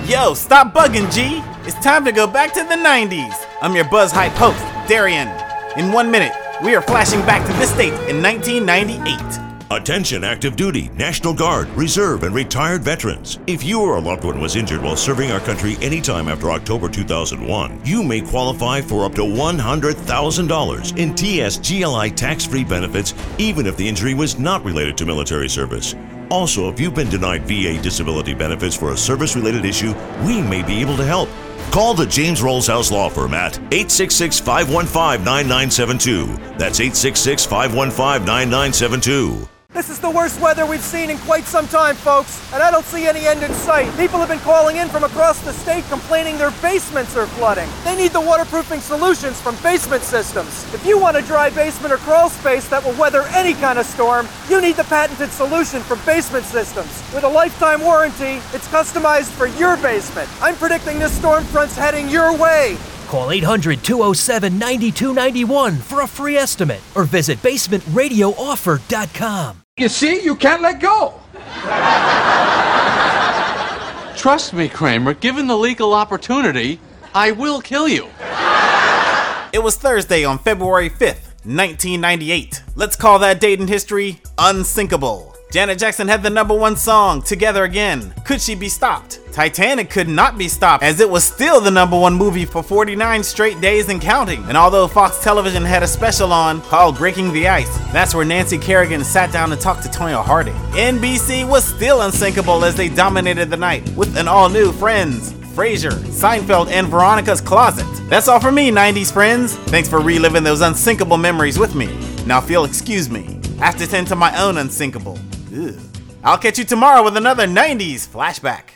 Yo, stop bugging, G. It's time to go back to the 90s. I'm your Buzz Hype host, Darian. In 1 minute, we are flashing back to this date in 1998. Attention active duty, National Guard, Reserve, and retired veterans. If you or a loved one was injured while serving our country anytime after October 2001, you may qualify for up to $100,000 in TSGLI tax-free benefits, even if the injury was not related to military service. Also, if you've been denied VA disability benefits for a service-related issue, we may be able to help. Call the James Rolls House Law Firm at 866-515-9972. That's 866-515-9972. This is the worst weather we've seen in quite some time, folks, and I don't see any end in sight. People have been calling in from across the state complaining their basements are flooding. They need the waterproofing solutions from Basement Systems. If you want a dry basement or crawl space that will weather any kind of storm, you need the patented solution from Basement Systems. With a lifetime warranty, it's customized for your basement. I'm predicting this storm front's heading your way. Call 800-207-9291 for a free estimate or visit basementradiooffer.com. You see, you can't let go. Trust me, Kramer, given the legal opportunity, I will kill you. It was Thursday on February 5th, 1998. Let's call that date in history unsinkable. Janet Jackson had the #1 song, Together Again. Could she be stopped? Titanic could not be stopped, as it was still the #1 movie for 49 straight days and counting. And although Fox Television had a special on called Breaking the Ice, that's where Nancy Kerrigan sat down and talked to Tonya Harding. NBC was still unsinkable as they dominated the night with an all-new Friends, Frasier, Seinfeld, and Veronica's Closet. That's all for me, 90s friends. Thanks for reliving those unsinkable memories with me. Now if you'll excuse me, I have to tend to my own unsinkable. Ugh. I'll catch you tomorrow with another 90s flashback.